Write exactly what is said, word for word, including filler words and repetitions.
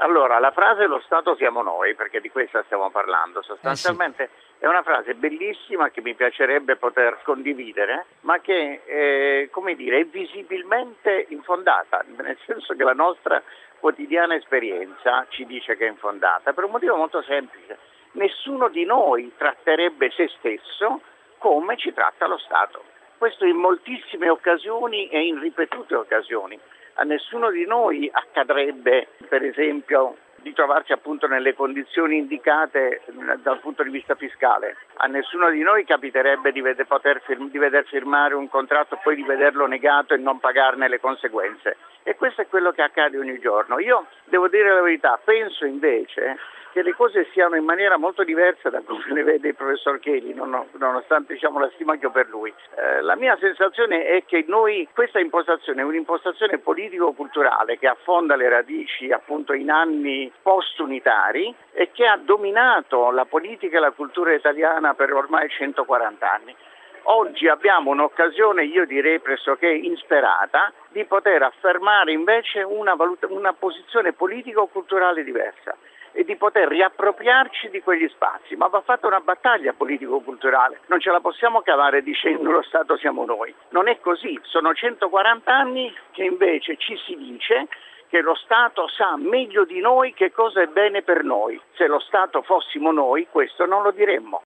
Allora, la frase "lo Stato siamo noi", perché di questa stiamo parlando, Eh sì. sostanzialmente è una frase bellissima che mi piacerebbe poter condividere, ma che, eh, come dire, è visibilmente infondata, nel senso che la nostra quotidiana esperienza ci dice che è infondata, per un motivo molto semplice. Nessuno di noi tratterebbe se stesso come ci tratta lo Stato. Questo in moltissime occasioni e in ripetute occasioni. A nessuno di noi accadrebbe, per esempio, di trovarsi appunto nelle condizioni indicate dal punto di vista fiscale. A nessuno di noi capiterebbe di, veder, poter firm, di veder firmare un contratto e poi di vederlo negato e non pagarne le conseguenze. E questo è quello che accade ogni giorno. Io devo dire la verità, penso invece che le cose siano in maniera molto diversa da come le vede il professor Cheli, non, nonostante diciamo, la stima che ho per lui. Eh, la mia sensazione è che noi, questa impostazione è un'impostazione politico-culturale che affonda le radici appunto in anni post-unitari e che ha dominato la politica e la cultura italiana per ormai centoquaranta anni. Oggi abbiamo un'occasione, io direi pressoché insperata, di poter affermare invece una, valut- una posizione politico-culturale diversa e di poter riappropriarci di quegli spazi, ma va fatta una battaglia politico-culturale, non ce la possiamo cavare dicendo lo Stato siamo noi, non è così, sono centoquaranta anni che invece ci si dice che lo Stato sa meglio di noi che cosa è bene per noi, se lo Stato fossimo noi questo non lo diremmo.